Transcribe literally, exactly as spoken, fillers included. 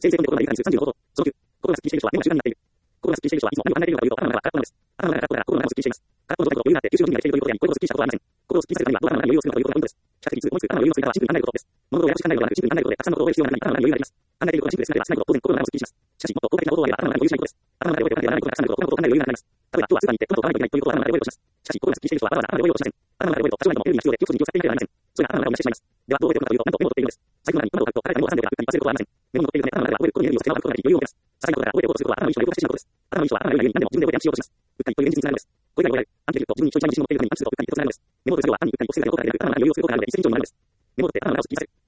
生成コンテンツコロナユーザーに数さんじゅうの放送。そのきゅう、コロナスッキリしている人はメモが習慣になっている。コロナスッキリしている人はいつも何を考えているのかというと、頭の中が空っぽなのです。頭の中が空っぽならコロナもスッキリしています。空っぽの状態と余裕があって、吸収の準備ができているということであり、これほどスッキリしたことはありません。心をスッキリさせるためには、どう頭の中に余裕を作るのかということがポイントです。比較的思いつく頭の余裕の作り方はシンプルに考えることです。物事をややこしく考えるのではなく、シンプルに考えることで、たくさんのことを覚える必要がない頭の中に余裕があります。考えていることがシンプルで少なければ少ないほど、当然心の中もスッキリします。しかし、もっと効果的な方法はあれば頭の中に余裕しないことです。頭の中で覚えておかなければならないことがたくさんあること、このことを考える余裕がなくなります。例えば、今日はスーパーに行ってトマトを買わないといけないということを頭の中で覚えようとします。しかし、心がスッキリしている人はわざわざ頭の中で覚えようとしません。それが頭の中で覚えようとしません。それが頭の中で覚えようとしません。それが頭の中で覚えてしまいます。では、どう覚えておくのかというと、なんとメモを取っているのです。財布の中にトマトを買うと、誰かにも挟んでおくが、うっかり忘れることはありません。メモの取っているので、頭の中で覚えることにエネルギーを使い分けることができ、余裕を持てます。些細なことから覚えておこうとすることは頭の意思の動かしてしまうことです。頭の意思は頭の余裕に何でも自分で覚えて暗記しようとします。うっかりという現実につながるのです。これが覚えられる。暗記できると自分に一人一枚の自信を持っているのに暗記するとうっかりとつながるのです。メモを取る作業は単にうっかりとするだけの効果があるので、一石二鳥になるのです。メモを取って頭の中をスッキリさせる。